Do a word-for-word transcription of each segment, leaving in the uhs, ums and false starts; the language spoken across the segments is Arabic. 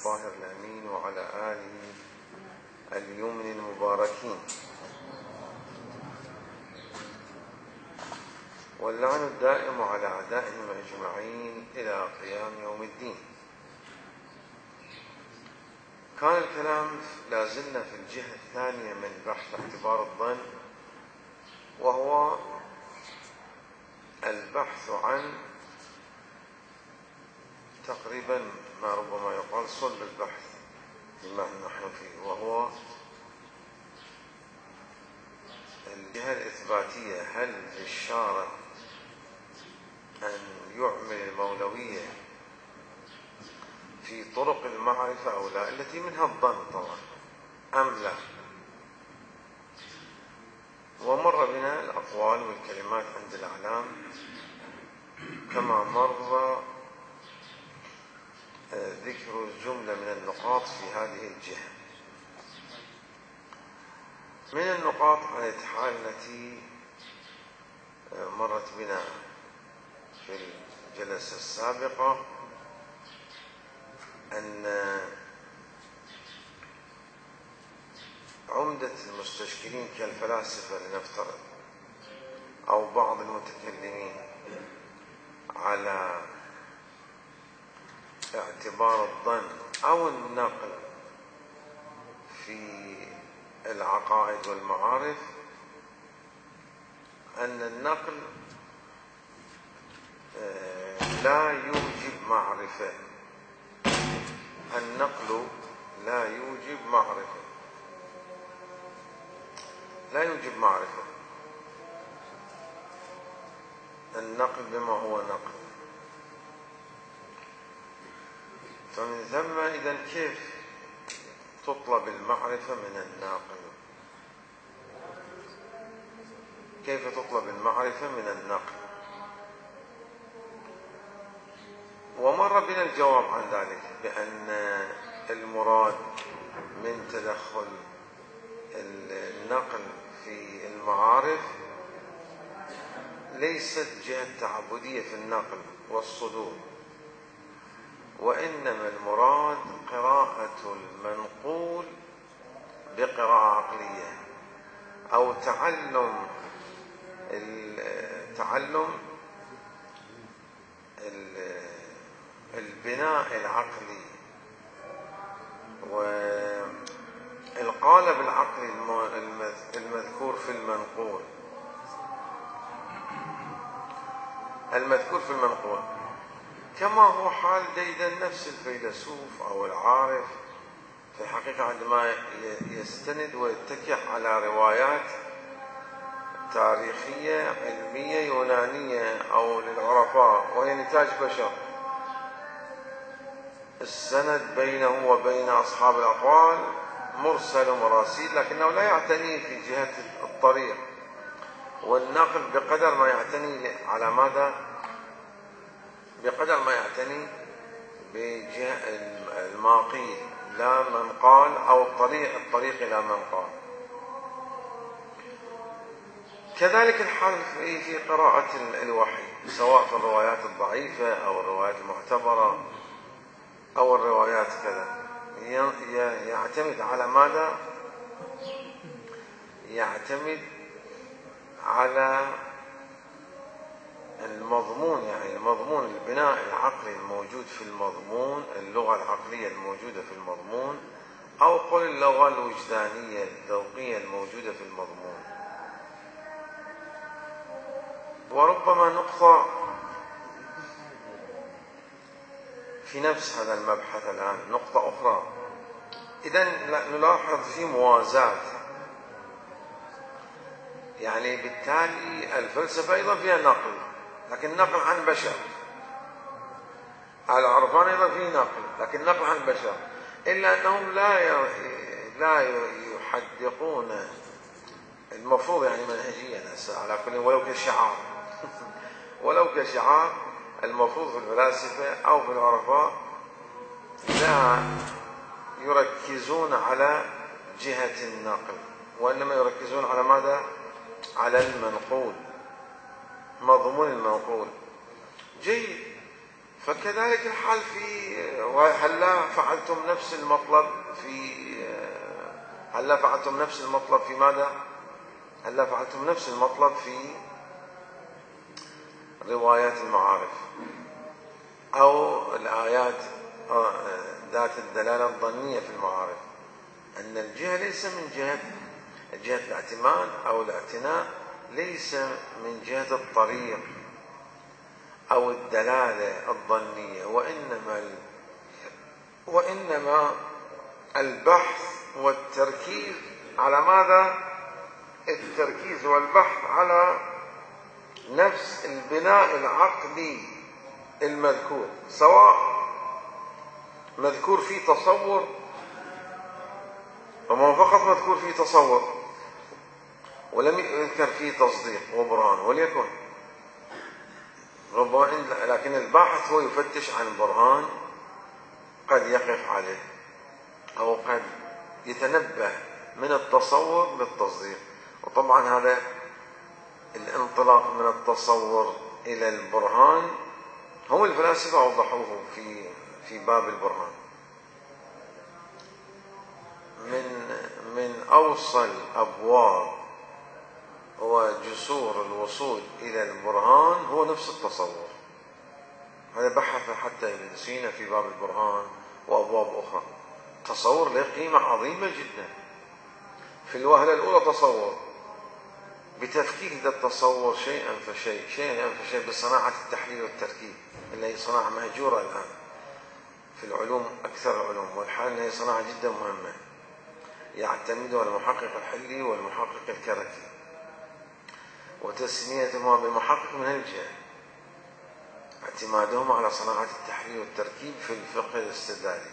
الطاهر الأمين وعلى آله اليمن المباركين، واللعن الدائم على أعدائهم أجمعين إلى قيام يوم الدين. كان الكلام لا زلنا في الجهة الثانية من بحث اعتبار الظن، وهو البحث عن تقريبا ما ربما يقال صلب البحث بما نحن فيه، وهو الجهة الإثباتية. هل للشارع أن يعمل المولوية في طرق المعرفة أو لا، التي منها الظن طبعا، أم لا؟ ومر بنا الأقوال والكلمات عند الأعلام، كما مر ذكر جملة من النقاط في هذه الجهة. من النقاط على الحال التي مرت بنا في الجلسة السابقة أن عمدة المستشكلين كالفلاسفة لنفترض أو بعض المتكلمين على اعتبار الظن أو النقل في العقائد والمعارف، أن النقل لا يوجب معرفة. النقل لا يوجب معرفة لا يوجب معرفة النقل بما هو نقل. فمن ثم إذن كيف تطلب المعرفة من الناقل؟ كيف تطلب المعرفة من النقل؟ ومر بنا الجواب عن ذلك بأن المراد من تدخل النقل في المعارف ليست جهة تعبدية في النقل والصدور، وإنما المراد قراءة المنقول بقراءة عقلية، أو تعلم تعلم البناء العقلي والقالب العقلي المذكور في المنقول المذكور في المنقول كما هو حال ديدا نفس الفيلسوف أو العارف في الحقيقة عندما يستند ويتكئ على روايات تاريخية علمية يونانية أو للعرفاء، وهي نتاج بشر، السند بينه وبين أصحاب الأقوال مرسل ومراسيل، لكنه لا يعتني في جهة الطريق والنقل بقدر ما يعتني على ماذا؟ بقدر ما يعتني بجهة ما قيل لا من قال، أو الطريق الطريق إلى من قال. كذلك الحال في قراءة الوحي، سواء في الروايات الضعيفة أو الروايات المعتبرة أو الروايات كذا، يعتمد على ماذا؟ يعتمد على المضمون، يعني مضمون البناء العقلي الموجود في المضمون، اللغة العقلية الموجودة في المضمون، أو قل اللغة الوجدانية الذوقية الموجودة في المضمون. وربما نقطة في نفس هذا المبحث الآن، نقطة أخرى. إذن نلاحظ في موازاة، يعني بالتالي الفلسفة أيضا فيها نقل، لكن نقل عن بشر. العرفان أيضا فيه نقل، لكن نقل عن بشر، إلا أنهم لا لا يحدقون المفروض يعني منهجيا على كل، ولو كشعار ولو كشعار المفروض في الفلاسفة أو في العرفاء لا يركزون على جهة النقل، وإنما يركزون على ماذا؟ على المنقول، مضمون المنقول. جيد، فكذلك الحال في هلا فعلتم نفس المطلب في هلا فعلتم نفس المطلب في ماذا؟ هلا فعلتم نفس المطلب في روايات المعارف أو الآيات ذات الدلالة الظنية في المعارف، أن الجهة ليس من جهة جهة الاعتماد أو الاعتناء، ليس من جهة الطريق أو الدلالة الظنية، وإنما وإنما البحث والتركيز على ماذا؟ التركيز والبحث على نفس البناء العقلي المذكور، سواء مذكور فيه تصور وما فقط مذكور فيه تصور ولم يذكر فيه تصديق وبرهان، وليكن ربما، لكن الباحث هو يفتش عن برهان قد يقف عليه أو قد يتنبه من التصور للتصديق. وطبعا هذا الانطلاق من التصور إلى البرهان هم الفلاسفة أوضحوه في في باب البرهان. من من أوصل أبواب وجسور الوصول إلى البرهان هو نفس التصور. هذا بحث حتى ابن سينا في باب البرهان وأبواب أخرى. تصور له قيمة عظيمة جدا. في الوهلة الأولى تصور، بتفكيك ذا التصور شيئا فشيء شيئا فشيء بصناعة التحليل والتركيب، اللي هي صناعة مهجورة الآن في العلوم، أكثر العلوم، والحال هي صناعة جدا مهمة يعتمدها المحقق الحلي والمحقق الكركي، وتسميتهما بالمحقق من الجهة اعتمادهم على صناعة التحليل والتركيب في الفقه الاستدلالي.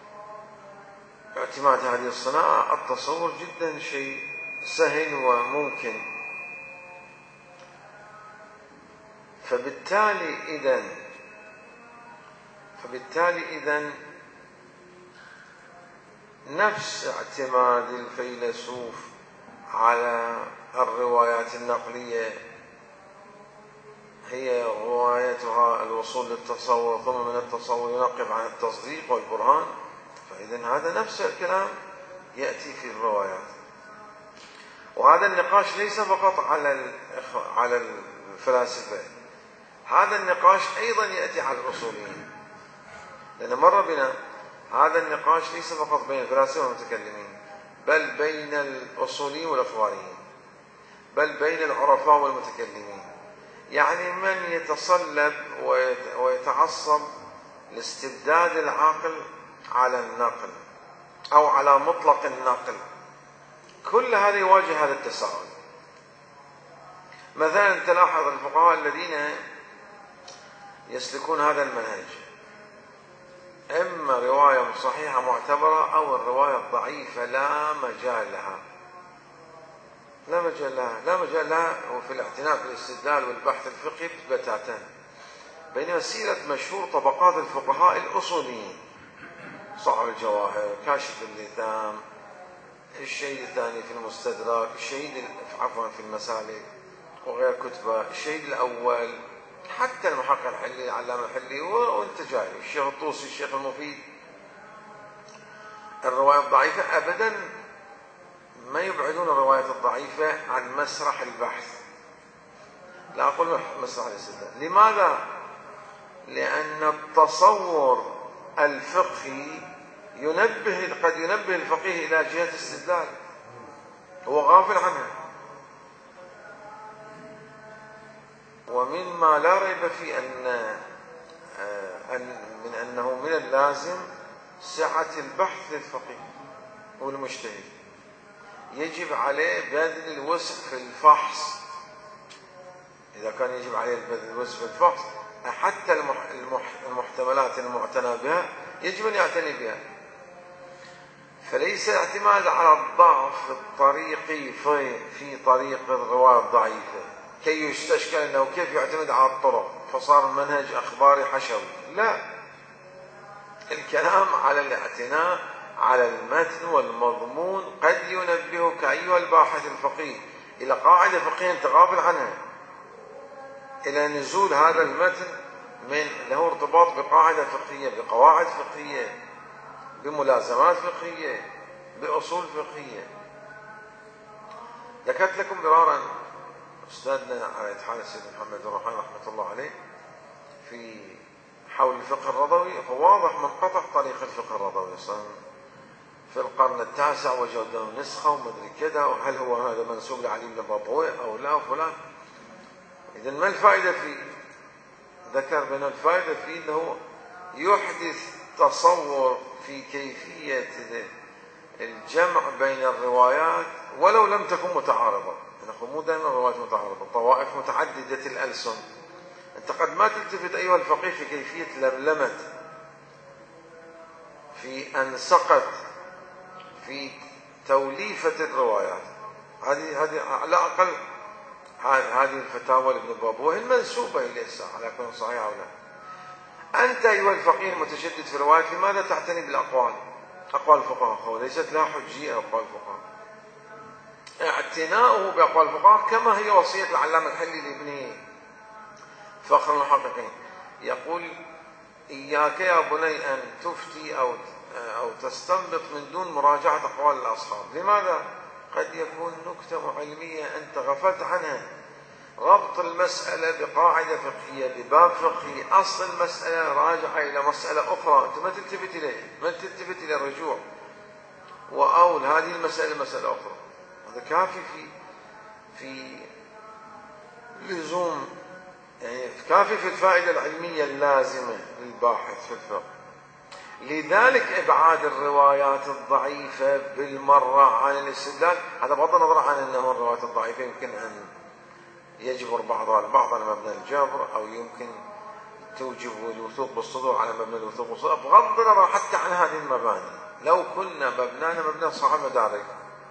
اعتماد هذه الصناعة التصور جدا شيء سهل وممكن. فبالتالي إذن فبالتالي إذن نفس اعتماد الفيلسوف على الروايات النقلية هي روايتها الوصول للتصور، ثم من التصور ينقب عن التصديق والبرهان. فإذن هذا نفس الكلام يأتي في الروايات. وهذا النقاش ليس فقط على على الفلاسفة، هذا النقاش أيضا يأتي على الأصوليين، لأن مر بنا هذا النقاش ليس فقط بين الفلاسفة والمتكلمين، بل بين الأصوليين والأخباريين، بل بين العرفاء والمتكلمين. يعني من يتصلب ويتعصب لاستبداد العقل على النقل أو على مطلق النقل، كل هذا يواجه هذا التساؤل. مثلا تلاحظ الفقهاء الذين يسلكون هذا المنهج، إما رواية صحيحة معتبرة أو الرواية الضعيفة لا مجال لها لا مجال لها لا مجال لها وفي الاعتناء بالاستدلال والبحث الفقهي بتاتا. بينما سيرة مشهور طبقات الفقهاء الأصوليين، صعب الجواهر، كاشف اللثام، الشهيد الثاني في المستدرك، الشهيد عفوا في المسالك وغير كتبه، الشهيد الأول، حتى المحقق الحلي العلامة الحلي، وانت جاي الشيخ الطوسي، الشيخ المفيد. الرواية الضعيفة أبدا ما يبعدون الرواية الضعيفة عن مسرح البحث، لا أقول مسرح الاستدلال. لماذا؟ لأن التصور الفقهي ينبه قد ينبه الفقيه إلى جهة استدلال هو غافل عنها. ومما لا ريب في أن من أنه من اللازم سعة البحث للفقيه والمجتهد، يجب عليه بذل الوسع في الفحص. إذا كان يجب عليه بذل الوسع في الفحص، حتى المحتملات المعتنى بها يجب أن يعتني بها. فليس اعتماد على الضعف الطريقي في في طريق الرواية الضعيفة كي يستشكل أنه كيف يعتمد على الطرق فصار منهج أخباري حشوي. لا، الكلام على الاعتناء على المتن والمضمون قد ينبهك أيها الباحث الفقيه إلى قاعدة فقهية أنت غافل عنها، إلى نزول هذا المتن من له ارتباط بقاعدة فقهية، بقواعد فقهية، بملازمات فقهية، بأصول فقهية. ذكرت لكم مرارا أستاذنا على إتحاد السيد محمد الروحاني رحمة الله عليه في حول الفقه الرضوي، فواضح من قطع طريق الفقه الرضوي صار في القرن التاسع وجدوا نسخة ومدري كذا، وهل هو هذا منسوب لعلي بن بابويه أو لا فلان. إذن ما الفائدة فيه؟ ذكر بأن الفائدة فيه أنه يحدث تصور في كيفية الجمع بين الروايات ولو لم تكن متعارضة. نقول مو دائما الروايات متعارضة، طوائف متعددة الألسن. أنت قد ما تلتفت أيها الفقيه في كيفية لملمة، في أنسقة، في توليفة الروايات. هذه هذه على الأقل هذه الفتاوى لابن بابويه المنسوبة إليه على كون صحيحة أو لا. أنت أيها الفقيه المتشدد في الروايات لماذا تعتني بالأقوال؟ أقوال الفقهاء وليست لها حجية. أقوال الفقهاء اعتناؤه بأقوال الفقهاء كما هي وصية العلامة الحلي لابنه فخر المحققين، يقول: إياك يا بني أن تفتي أو أو تستنبط من دون مراجعة أقوال الأصحاب. لماذا؟ قد يكون نكتة علمية أنت غفلت عنها. ربط المسألة بقاعدة فقهية بباب فقهي، أصل المسألة راجعة إلى مسألة أخرى، أنت ما تلتفت إليه، ما تلتفت إلى الرجوع وأول هذه المسألة مسألة أخرى. هذا كافي في في لزوم، يعني كافي في الفائدة العلمية اللازمة للباحث في الفقه. لذلك إبعاد الروايات الضعيفة بالمرة عن الاستدلال، هذا بغض النظر عن أنه الروايات الضعيفة يمكن أن يجبر بعضها البعض على مبنى الجبر، أو يمكن توجب الوثوق بالصدور على مبنى الوثوق بالصدور، بغض النظر حتى عن هذه المباني. لو كنا مبنانا مبنى صاحب مدارك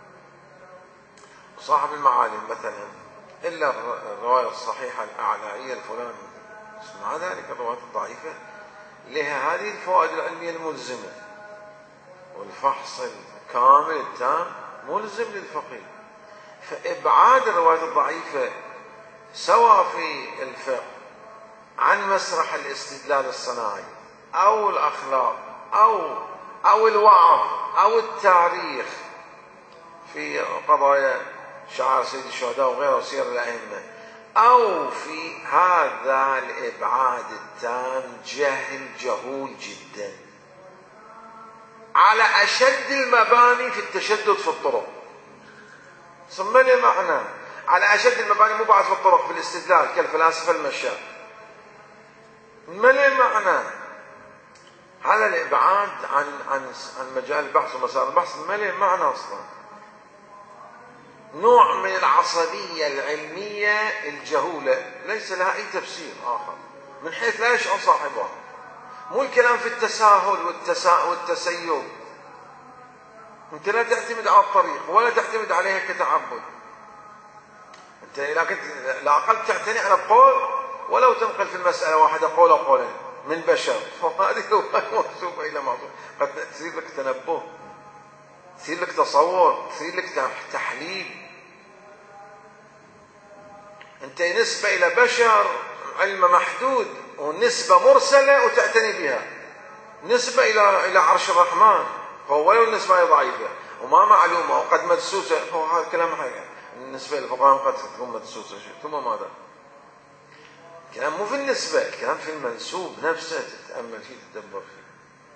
وصاحب المعالم مثلا، إلا الرواية الصحيحة الأعلى هي الفلان، مع ذلك الروايات الضعيفة لها هذه الفوائد العلمية الملزمة، والفحص الكامل التام ملزم للفقيه. فإبعاد الروايات الضعيفة سواء في الفقه عن مسرح الاستدلال الصناعي أو الأخلاق أو أو الوعظ أو التاريخ في قضايا شعار سيد الشهداء وغيره وسير الأئمة، أو في هذا الإبعاد التام جهل جهول جدا على أشد المباني في التشدد في الطرق. ثم لي معنى على أشد المباني، مو بعد في الطرق في الاستدلال كالفلاسفة المشاة. ما لي معنى هذا الإبعاد عن عن عن مجال البحث ومسار البحث، ما لي معنى أصلا. نوع من العصبية العلمية الجهولة ليس لها أي تفسير آخر من حيث لا يشعر صاحبها. مو الكلام في التساهل والتساء والتسيب. أنت لا تعتمد على الطريق ولا تعتمد عليها كتعبد. أنت لكن لا أقل تعتني على القول، ولو تنقل في المسألة واحدة قول أو قولين من بشر، فهذه رواية منسوبة إلى معصوم، قد تصير لك تنبه، تصير لك تصور، تصير لك تحليل. أنت نسبة إلى بشر علم محدود، ونسبة مرسلة وتعتني بها. نسبة إلى إلى عرش الرحمن، فهو ولو النسبة ضعيفة وما معلومة وقد مدسوسة، هو هذا الكلام حقيقي. النسبة للفقهاء قد تكون مدسوسة، ثم ماذا؟ الكلام مو في النسبة، الكلام في المنسوب نفسه، تتأمل فيه تتدبر فيه.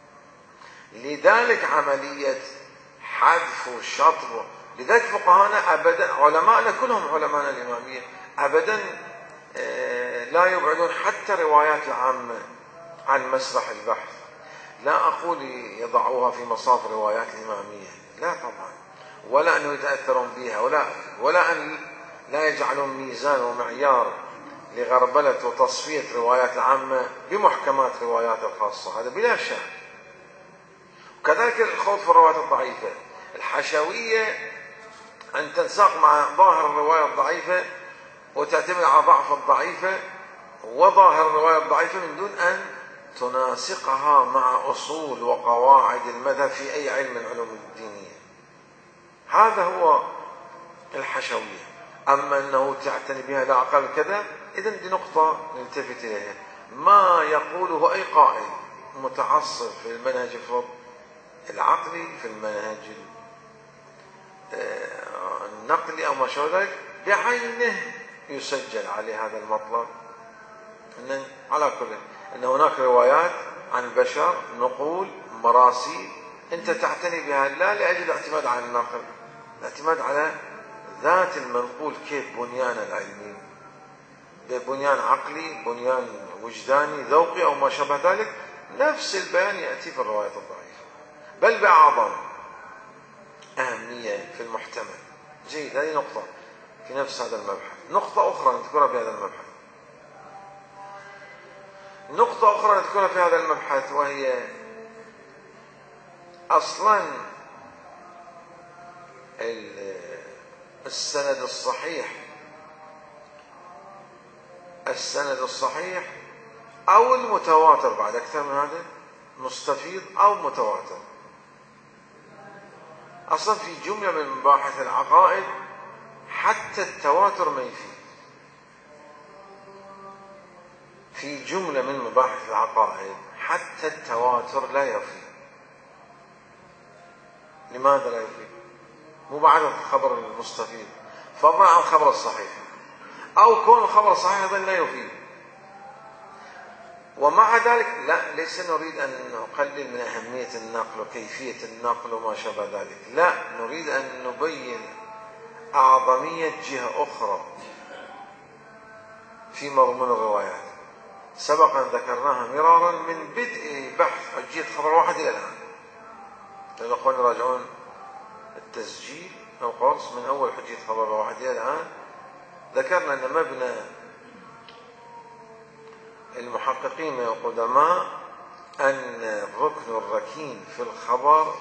لذلك عملية حذف وشطب، لذلك فقهاءنا أبدا، علماءنا كلهم علماءنا الإمامية أبدا لا يبعدون حتى روايات العامة عن مسرح البحث. لا أقول يضعوها في مصاف روايات الإمامية، لا طبعا، ولا أن يتأثرون بها، ولا ولا أن لا يجعلون ميزان ومعيار لغربلة وتصفية روايات العامة بمحكمات روايات الخاصة، هذا بلا شك. وكذلك الخوض في الروايات الضعيفة الحشوية، أن تنساق مع ظاهر الرواية الضعيفة وتعتمد على ضعف الضعيفة وظاهر الرواية الضعيفة من دون أن تناسقها مع أصول وقواعد المذهب في أي علم من العلوم الدينية. هذا هو الحشوية. أما أنه تعتني بها لا أقل كذا، إذن دي نقطة نلتفت إليها. ما يقوله أي قائل متعصب في المنهج العقلي، في المنهج النقلي أو ما شابه ذلك، بعينه يسجل عليه هذا المطلب. إن على كل أن هناك روايات عن البشر، نقول، مراسيل، أنت تعتني بها لا لأجل الاعتماد على النقل، الاعتماد على ذات المنقول، كيف بنيان العلمي، بنيان عقلي، بنيان وجداني، ذوقي أو ما شابه ذلك. نفس البيان يأتي في الروايات الضعيفة، بل بأعظم أهمية في المحتمل. جيد، هذه نقطة في نفس هذا المبحث. نقطة أخرى نذكرها في هذا المبحث نقطة أخرى نذكرها في هذا المبحث وهي أصلا السند الصحيح السند الصحيح أو المتواتر، بعد أكثر من هذا، مستفيض أو متواتر. أصلا في جملة من مباحث العقائد حتى التواتر ما يفيد. في جملة من مباحث العقائد حتى التواتر لا يفيد. لماذا لا يفيد؟ مو بعد الخبر المستفيض، فضلا عن الخبر الصحيح، أو كون الخبر الصحيح أيضا لا يفيد. ومع ذلك لا، ليس نريد أن نقلل من أهمية النقل وكيفية النقل وما شابه ذلك، لا، نريد أن نبين أعظمية جهة أخرى في مضمون الروايات سبقا ذكرناها مرارا من بدء بحث حجية خبر واحد إلى الآن. الأخوان يراجعون التسجيل أو قرص من أول حجية خبر واحد إلى الآن، ذكرنا أن مبنى المحققين من القدماء أن الركن الركين في الخبر،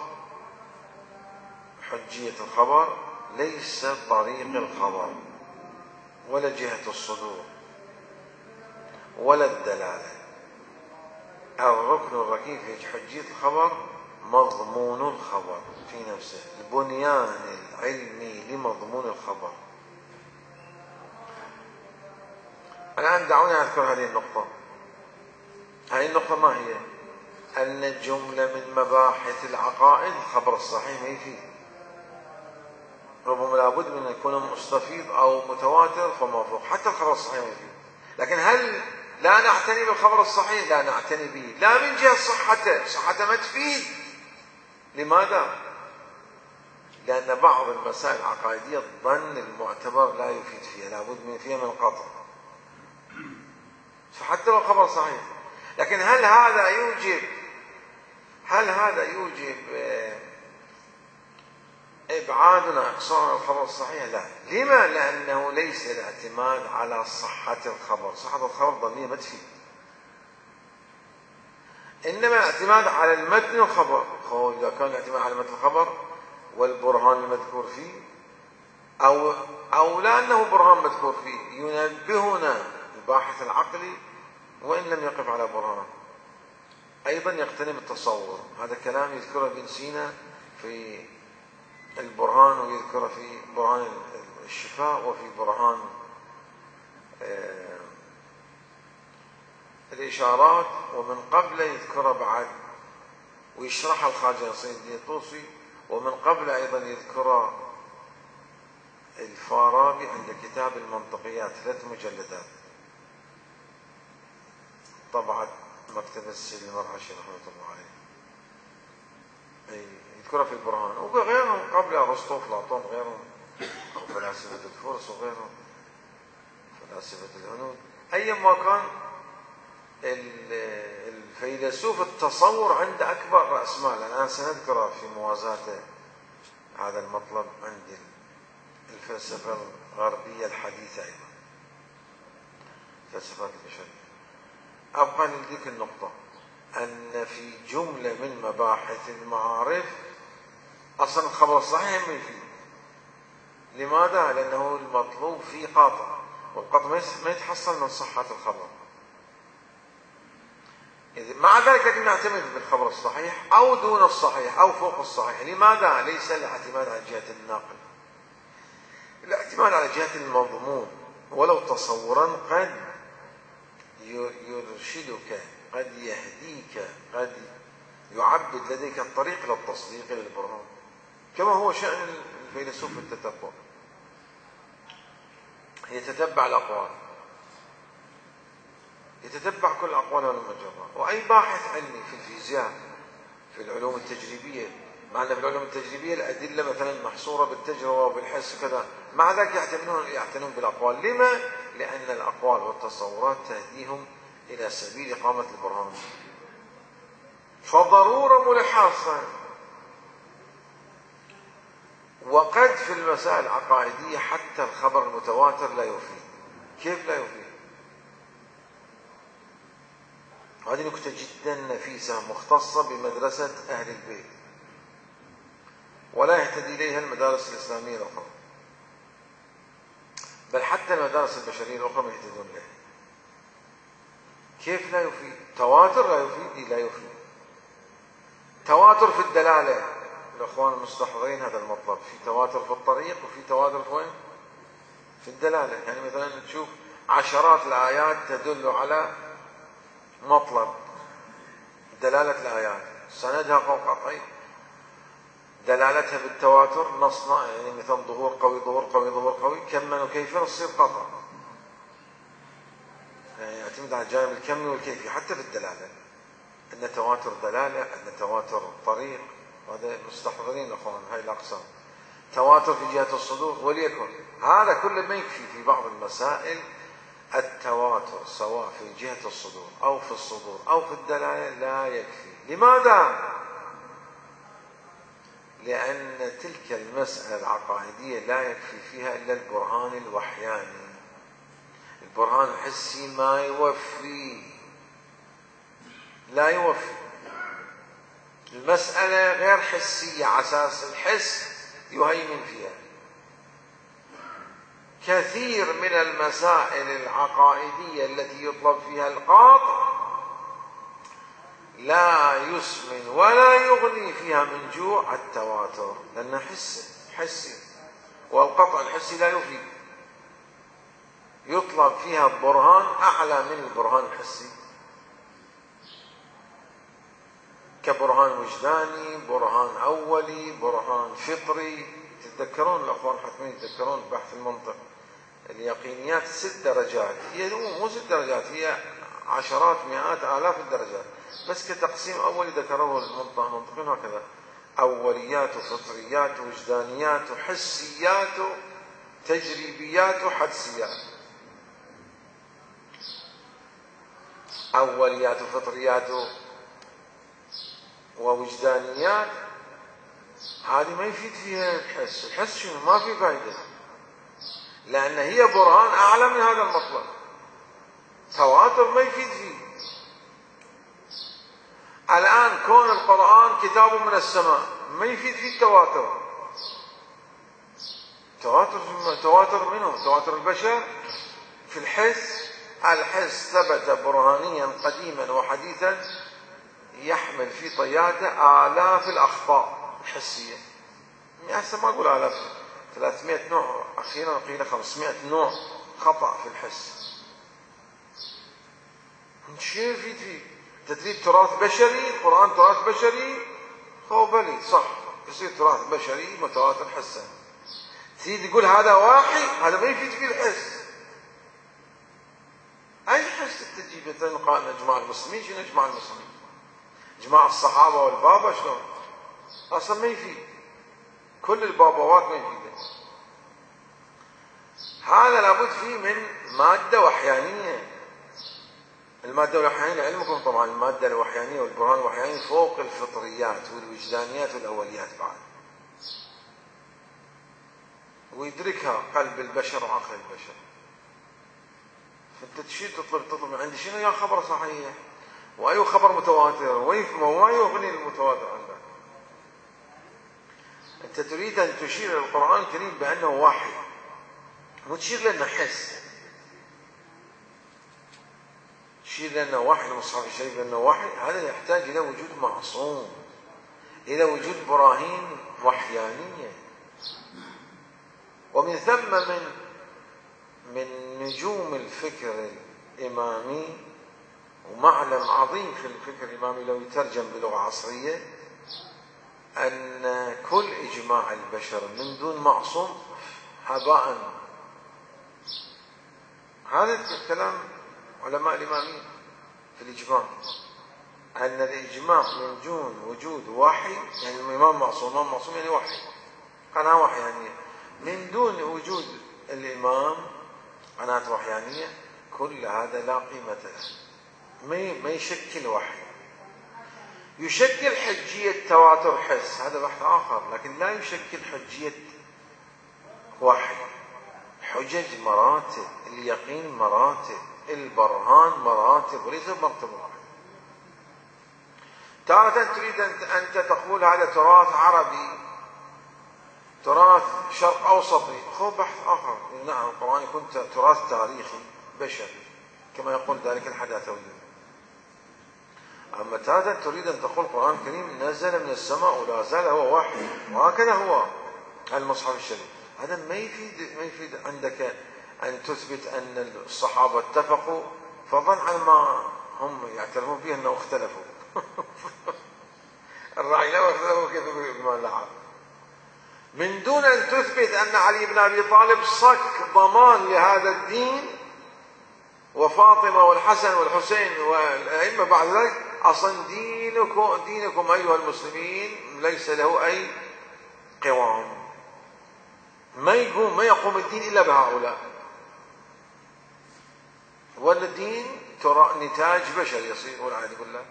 حجية الخبر، ليس طريق الخبر ولا جهة الصدور ولا الدلالة. الركن الركين في حجية الخبر مضمون الخبر في نفسه، البنيان العلمي لمضمون الخبر. الآن دعوني أذكر هذه النقطة. هذه النقطة ما هي؟ أن جملة من مباحث العقائد الخبر الصحيح ما يفيد، ربما لابد من أن يكون مستفيض أو متواتر فموثوق، حتى الخبر الصحيح ما يفيد. لكن هل لا نعتني بالخبر الصحيح؟ لا نعتني به، لا من جهة صحته، صحته ما تفيد. لماذا؟ لأن بعض المسائل العقائدية الظن المعتبر لا يفيد فيها، لابد من فيها من قطع، فحتى لو خبر صحيح. لكن هل هذا يوجب هل هذا يوجب إبعادنا إقصاء الخبر الصحيح؟ لا. لما؟ لأنه ليس الاعتماد على صحة الخبر، صحة الخبر ظنية ما تفيد، إنما الاعتماد على المتن الخبر. إذا كان الاعتماد على متن الخبر والبرهان المذكور فيه، أو أو لا أنه برهان مذكور فيه، ينبهنا الباحث العقلي وإن لم يقف على برهان، أيضا يغتنم التصور. هذا كلام يذكره ابن سينا في البرهان، ويذكره في برهان الشفاء، وفي برهان الإشارات، ومن قبل يذكره بعد ويشرح الخواجة نصير الدين الطوسي، ومن قبل أيضا يذكر الفارابي عند كتاب المنطقيات، ثلاث مجلدات، طبعت مكتبة السيد المرعشي رحمة الله عليه، يذكرها في البرهان، وغيرهم قبل أرسطو وأفلاطون، غيرهم فلاسفة الفرس وغيرهم فلاسفة الهنود. أيما كان الفيلسوف التصور عند أكبر رأس مال. الآن سنذكر في موازاة هذا المطلب عند الفلسفة الغربية الحديثة، أيضا فلسفات البشرية. أبقى لذلك النقطة أن في جملة من مباحث المعارف أصلا الخبر الصحيح ما يفيد. لماذا؟ لأنه المطلوب فيه قاطع، والقاطع ما يتحصل من صحة الخبر. مع ذلك لكن نعتمد بالخبر الصحيح أو دون الصحيح أو فوق الصحيح. لماذا؟ ليس الاعتماد على جهة الناقل، الاعتماد على جهة المضمون، ولو تصورا قد يرشدك، قد يهديك، قد يعبد لديك الطريق للتصديق للبرهان، كما هو شأن الفيلسوف التتبع، يتتبع الأقوال، يتتبع كل الأقوال والمجرات. وأي باحث علمي في الفيزياء، في العلوم التجريبية، مع أن في العلوم التجريبية الأدلة مثلا محصورة بالتجربة وبالحس وكذا، مع ذلك يعتنون يعتنون بالأقوال. لما؟ لأن الأقوال والتصورات تهديهم إلى سبيل إقامة البرهان، فضرورة ملحة. وقد في المسائل العقائدية حتى الخبر المتواتر لا يفيد. كيف لا يفيد؟ هذه نكتة جدا نفيسة مختصة بمدرسة أهل البيت، ولا يهتدي إليها المدارس الإسلامية الأخرى، بل حتى المدارس البشرية الأخرى ما يهتدون إليها. كيف لا يفيد؟ تواتر لا يفيد، لا يفيد. تواتر في الدلالة، الأخوان المستحضرين هذا المطلب، في تواتر في الطريق وفي تواتر في وين؟ في الدلالة. يعني مثلا تشوف عشرات الآيات تدل على مطلب، دلالة الآيات سندها فوق قطعي، دلالتها بالتواتر نصنا، يعني مثلا ظهور قوي ظهور قوي ظهور قوي، كما وكيفا تصير قطع. يعني يعتمد على الجانب الكمي والكيفي حتى في الدلالة، أن تواتر دلالة، أن تواتر طريق، هذا مستحضرين الأخوان هاي الأقسام. تواتر في جهة الصدور، وليكن هذا كله ما يكفي في بعض المسائل. التواتر سواء في جهة الصدور أو في الصدور أو في الدلالة لا يكفي. لماذا؟ لأن تلك المسألة العقائدية لا يكفي فيها إلا البرهان الوحياني. البرهان الحسي ما يوفي، لا يوفي. المسألة غير حسية على أساس الحس يهيمن فيها. كثير من المسائل العقائدية التي يطلب فيها القاطع لا يسمن ولا يغني فيها من جوع التواتر، لأنه حسي حسي، والقطع الحسي لا يفيد. يطلب فيها البرهان أعلى من البرهان الحسي، كبرهان وجداني، برهان أولي، برهان فطري. تتذكرون الأخوان حتمين يتذكرون بحث المنطق، اليقينيات ست درجات، هي مو ست درجات، هي عشرات مئات آلاف الدرجات، بس كتقسيم أولي ذكروه المنطقين هكذا: أوليات وفطريات ووجدانيات وحسيات وتجريبيات وحدسيات. أوليات وفطريات ووجدانيات هذه ما يفيد فيها الحس. الحس شنو؟ ما في فائدة، لأن هي برهان أعلى من هذا المطلب. تواتر ما يفيد فيه. الآن كون القرآن كتاب من السماء ما يفيد فيه التواتر. تواتر تواتر منه تواتر البشر في الحس. الحس ثبت برهانيا قديما وحديثا، يحمل في طياته آلاف الأخطاء الحسية. هسه ما أقول آلاف، ثلاثمائة نوع، أخيرا قيل خمسمائة نوع خطأ في الحس. شو يفيد فيه؟ تدريب تراث بشري، القرآن تراث بشري، هو بلي صح، يصير تراث بشري متواتر حسا. تريد تقول هذا واحد، هذا ما يفيد فيه الحس. أي حس تجيب تنقى إجماع المسلمين؟ شنو إجماع المسلمين؟ إجماع الصحابة والبابا شلون؟ أصلا ما يفيد، كل البابوات ما يفيد. هذا لابد فيه من مادة وحيانية. المادة الوحيانية علمكم طبعا، المادة الوحيانية والبرهان الوحياني فوق الفطريات والوجدانيات والأوليات بعد، ويدركها قلب البشر وعقل البشر. فأنت تشير تطلب تطلب من عندي شنو؟ يا خبر صحيح، وأي خبر متواتر، وما يغني المتواتر عندك. أنت تريد أن تشير القرآن الكريم بأنه واحد، وتشير لنا حس، تشير لنا واحد، المصحف الشريف لأنه واحد. هذا يحتاج إلى وجود معصوم، إلى وجود براهين وحيانية. ومن ثم من من نجوم الفكر الإمامي ومعلم عظيم في الفكر الإمامي لو يترجم بلغة عصرية، أن كل إجماع البشر من دون معصوم هباء. هذا كلام علماء الإمامية في الإجماع، أن الإجماع من دون وجود وحي، يعني الإمام معصوم، الإمام معصوم يعني وحي، قناة وحيانية، من دون وجود الإمام قناة وحيانية، كل هذا لا قيمة له، ما يشكل وحي. يشكل حجية تواتر حس، هذا بحث آخر، لكن لا يشكل حجية وحي. حجج مراتب، اليقين مراتب، البرهان مراتب، وليس مرتبة واحدة. تارة تريد أنت تقول هذا تراث عربي، تراث شرق أوسطي، خذ بحث آخر. نعم القرآن يكون تراث تاريخي بشري كما يقول ذلك الحداثويون. أما تارة تريد أن تقول القرآن الكريم نزل من السماء ولا زال هو وحي، وهكذا هو المصحف الشريف، هذا ما يفيد ما يفيد عندك أن تثبت أن الصحابة اتفقوا، فضلا عن ما هم يعترفون به أنه اختلفوا. الرأي لا اختلفوا كيف بما لعب، من دون أن تثبت أن علي بن أبي طالب صك ضمان لهذا الدين، وفاطمة والحسن والحسين والأئمة بعد ذلك، أصلا دينكم دينكم أيها المسلمين ليس له أي قوام، ما يقوم ما يقوم الدين إلا بهؤلاء، والدين ترى نتاج بشر يصير والعياذ بالله.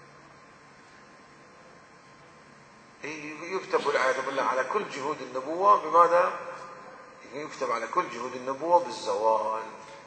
يكتب والعياذ بالله على كل جهود النبوة بماذا؟ يكتب على كل جهود النبوة بالزوال،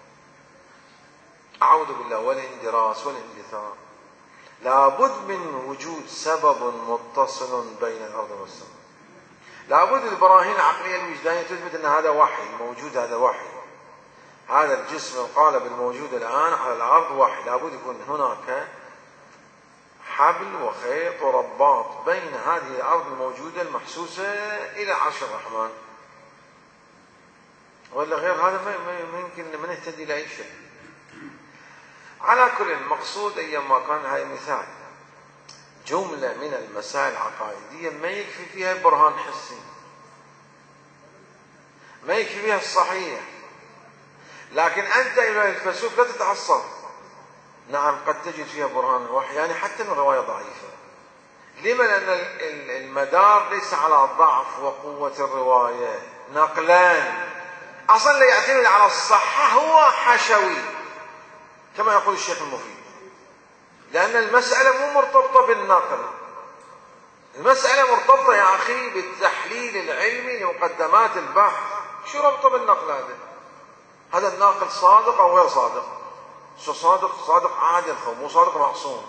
أعوذ بالله، والاندراس والاندثار. لابد من وجود سبب متصل بين الأرض والسماء، لابد البراهين العقلية الوجدانية تثبت أن هذا وحي موجود، هذا وحي، هذا الجسم القالب الموجود الآن على الأرض وحي، لابد يكون هناك حبل وخيط ورباط بين هذه الأرض الموجودة المحسوسة إلى عرش الرحمن، ولا غير هذا ما يمكن ما نهتدي إلى أي شيء. على كل المقصود أيما كان هاي مثال، جملة من المسائل العقائدية ما يكفي فيها برهان حسي، ما يكفي فيها الصحيح، لكن أنت أيها الفيلسوف لا تتعصب. نعم قد تجد فيها برهان الوحي، يعني حتى من رواية ضعيفة. لما؟ لأن المدار ليس على ضعف وقوة الرواية، نقلان، أصلا لا يعتمد على الصحة، هو حشوي كما يقول الشيخ المفيد، لأن المسألة مو مرتبطة بالنقل، المسألة مرتبطة يا أخي بالتحليل العلمي لمقدمات البحث. شو ربطه بالنقل هذا؟ هذا الناقل صادق أو غير صادق؟ شو صادق؟ صادق عادل، أو مو صادق معصوم.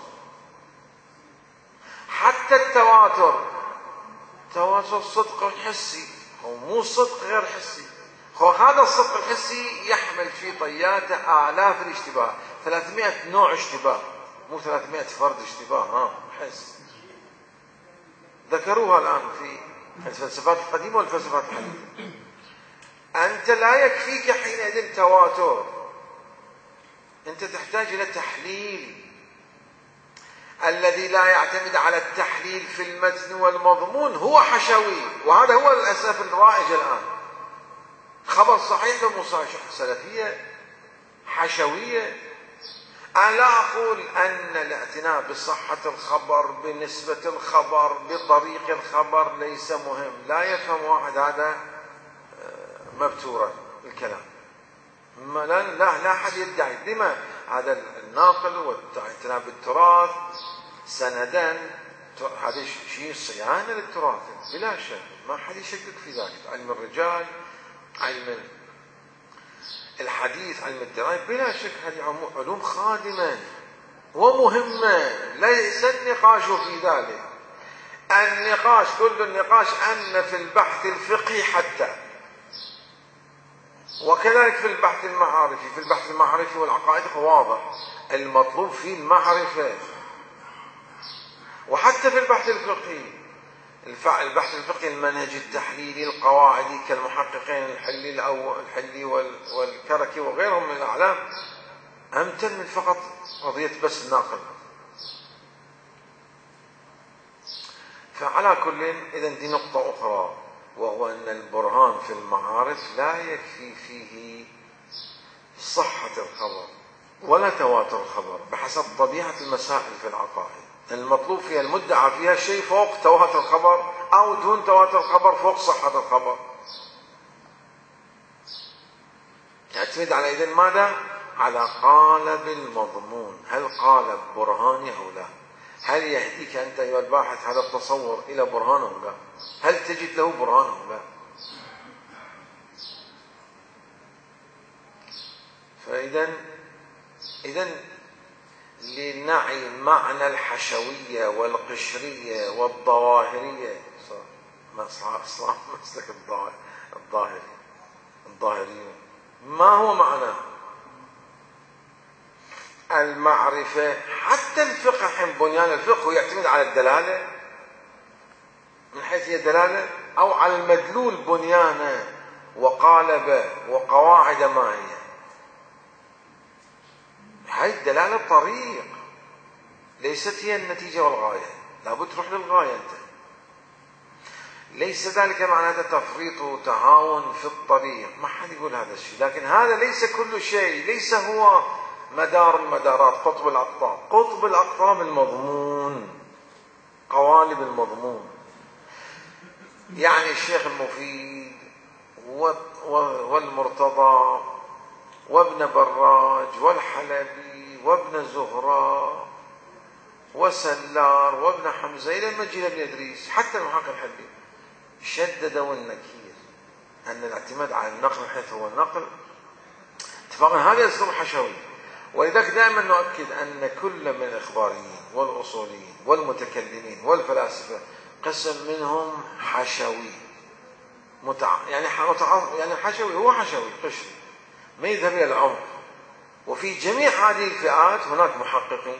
حتى التواتر، تواتر صدق حسي أو مو صدق غير حسي، هو هذا الصدق الحسي يحمل في طياته آلاف الاشتباه، ثلاثمائة نوع اشتباه، مو ثلاثمائة فرد اشتباه، ها حس ذكروها الآن في الفلسفات القديمة والفلسفات الحديثة. أنت لا يكفيك حينئذ تواتر، أنت تحتاج إلى تحليل، الذي لا يعتمد على التحليل في المتن والمضمون هو حشوي، وهذا هو للأسف الرائج الآن. خبر صحيح ومصحح، سلفية حشوية. أنا لا أقول أن الاعتناء بصحة الخبر، بنسبة الخبر، بطريق الخبر ليس مهم، لا يفهم واحد هذا مبتورا الكلام، ما لا لا لا أحد يدعي. لما؟ هذا الناقل والاعتناء بالتراث سندا، هذا شيء صيانة للتراث بلا شك، ما حد يشكك في ذلك. علم الرجال، علم الحديث، علم الدراية، بلا شك هذه علوم خادمة ومهمة، ليس النقاش في ذلك. النقاش كل النقاش أن في البحث الفقهي حتى، وكذلك في البحث المعارفي، في البحث المعرفي والعقائد واضح المطلوب فيه المعرفة، وحتى في البحث الفقهي، البحث الفقهي المنهج التحليلي القواعدي كالمحققين الحلي الأول الحلي والكركي وغيرهم من الأعلام أمتن من فقط قضية بس الناقل. فعلى كل، إذا دي نقطة أخرى، وهو أن البرهان في المعارف لا يكفي فيه صحة الخبر ولا تواتر الخبر بحسب طبيعة المسائل في العقائد. المطلوب فيها المدعى فيها شيء فوق تواتر الخبر أو دون تواتر الخبر فوق صحة الخبر. يعتمد على إذن ماذا؟ على قالب المضمون، هل قالب برهاني أو لا؟ هل يهديك أنت أيها الباحث هذا التصور إلى برهان أو لا؟ هل تجد له برهان أو لا؟ فإذا إذن لنعي معنى الحشوية والقشرية والظواهرية، ما صار مسلك الظاهري الظاهريون، ما هو معناه المعرفة؟ حتى الفقه، حين بنيان الفقه يعتمد على الدلالة من حيث هي دلالة، أو على المدلول بنيانه وقالب وقواعد ما هي. هاي الدلالة طريق، ليست هي النتيجة والغاية، لابد تروح للغاية أنت. ليس ذلك معناته تفريط وتهاون في الطريق، ما حد يقول هذا الشيء، لكن هذا ليس كل شيء، ليس هو مدار المدارات، قطب الأقطاب. قطب الأقطاب المضمون، قوالب المضمون، يعني الشيخ المفيد والمرتضى وابن براج والحلبي وابن زهراء وسلار وابن حمزة إلى المجيد بن إدريس، حتى المحقق الحلبي، شددوا النكير أن الاعتماد على النقل حيث هو النقل اتفاقا هذا أسلوب حشوي. ولذلك دائما نؤكد أن كل من الإخباريين والأصوليين والمتكلمين والفلاسفة قسم منهم حشوي متع... يعني متع... يعني حشوي، هو حشوي قشري ما يذهب إلى العمق. وفي جميع هذه الفئات هناك محققين.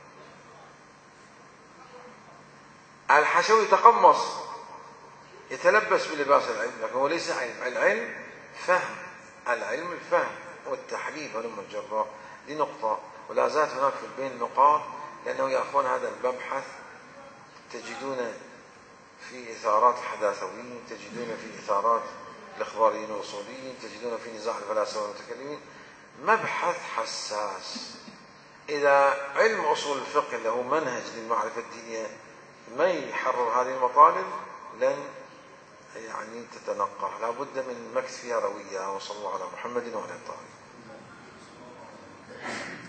الحشوي يتقمص، يتلبس بلباس العلم، لكن هو ليس علم. العلم فهم، العلم الفهم والتحليل ولم الجراء. دي نقطة، ولا زالت هناك في البين نقاط، لأنه يا أخوان هذا المبحث تجدون في إثارات الحداثويين، تجدون في إثارات الإخباريين والأصوليين، تجدون في نزاع الفلاسفة والمتكلمين. مبحث حساس. إذا علم أصول الفقه له منهج للمعرفة الدينية ما يحرر هذه المطالب لن يعني تتنقى، لا بد من مكث فيها روية. وصلى الله على محمد وعلى آله.